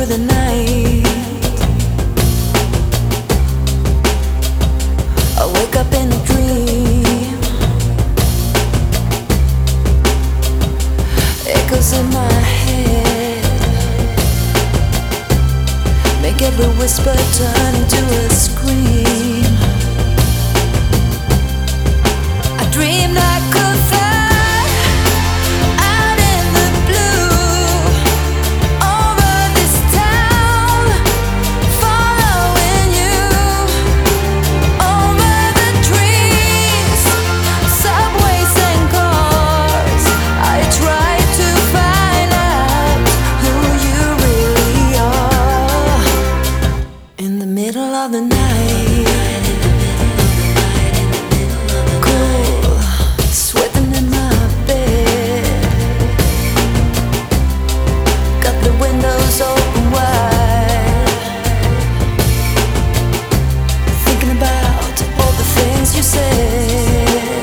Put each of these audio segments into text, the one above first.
the night. I wake up in a dream, echoes in my head, make every whisper turn into a scream. I dreamed I could fly out in the blue over this town, following you over the trees, subways and cars. I tried to find out who you really are. In the middle of the night, windows open wide, thinking about all the things you said.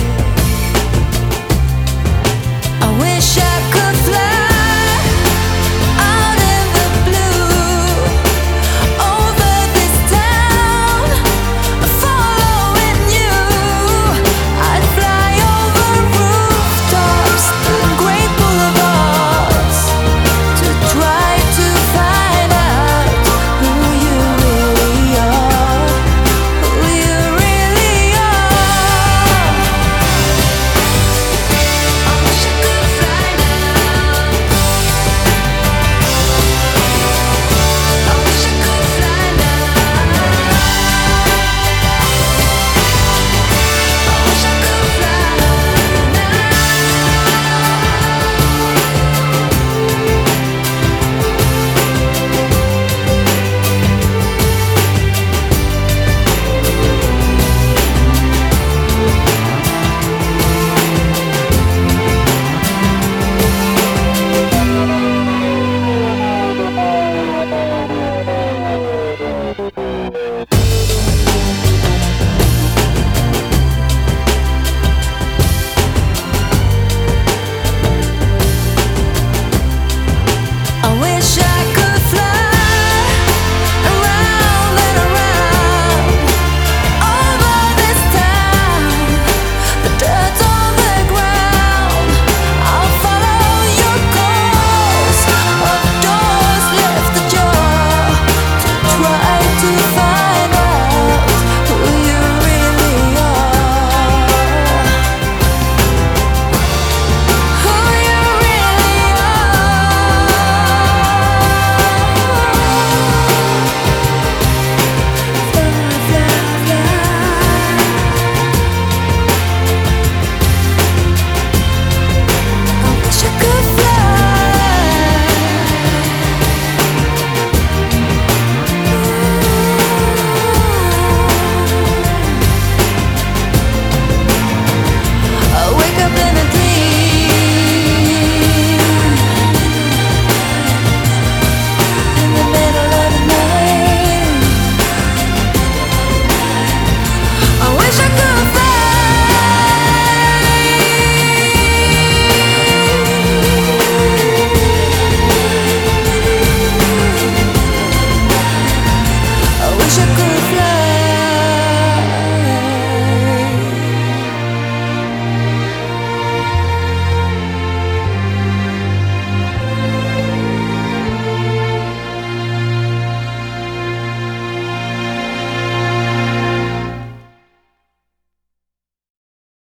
I wish I could fly out in the blue over this town, following you. I'd fly over rooftops and great boulevards, try to find out who you really are, who you really are. I wish I could fly now. I wish I could fly now. I wish I could fly now. I wish I could fly around and around over this town, the dirt on the ground. I'll follow your calls of doors left ajar, to try to find out who you really are, who you really wish I could